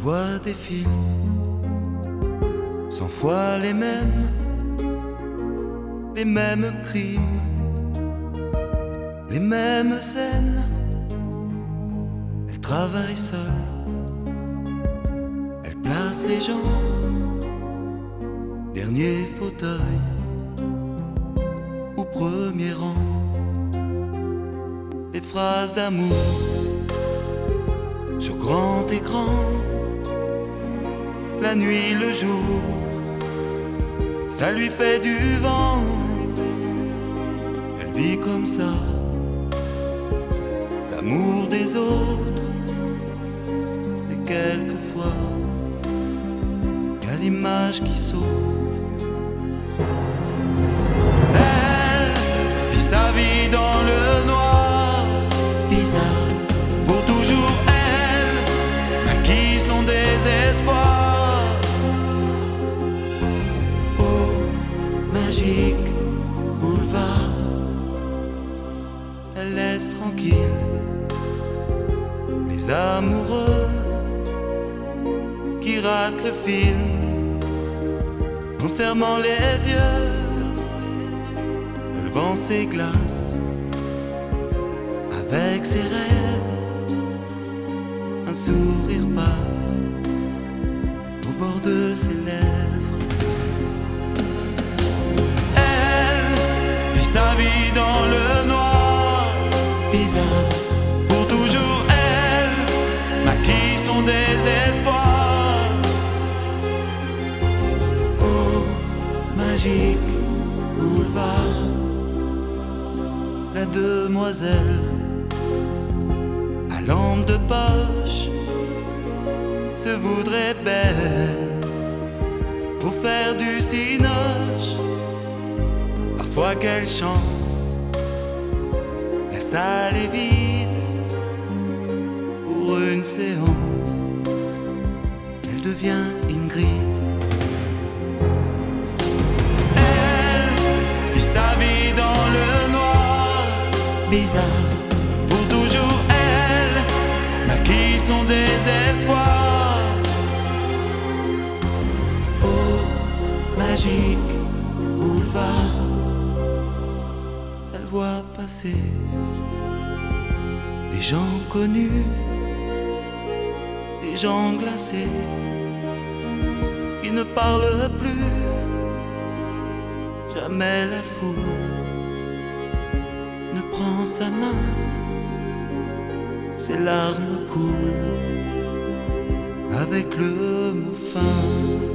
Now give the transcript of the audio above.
voit des films 100 fois les mêmes crimes, les mêmes scènes. Elle travaille seule, elle place les gens, dernier fauteuil ou premier rang. Les phrases d'amour sur grand écran, la nuit, le jour, ça lui fait du vent. Elle vit comme ça, l'amour des autres. Et quelquefois, y a l'image qui saute. Elle vit sa vie dans le noir, bizarre. Pour toujours, elle naquit son désespoir. Oh, magique boulevard, elle laisse tranquille les amoureux qui ratent le film en fermant les yeux. Elle vend ses glaces avec ses rêves. Un sourire passe au bord de ses lèvres. Elle vit sa vie dans le noir, bizarre. Pour toujours, elle maquille son désespoir. Oh, magique boulevard, la demoiselle à lampe de poche se voudrait belle pour faire du cinoche. Parfois quelle chance, la salle est vide. Pour une séance, elle devient Ingrid. Elle vit sa vie dans le noir, bizarre. Pour toujours, elle maquille son désespoir. Oh, magique boulevard, elle voit passer des gens connus, des gens glacés qui ne parlent plus. Jamais la foule ne prend sa main, ses larmes coulent avec le mot fin.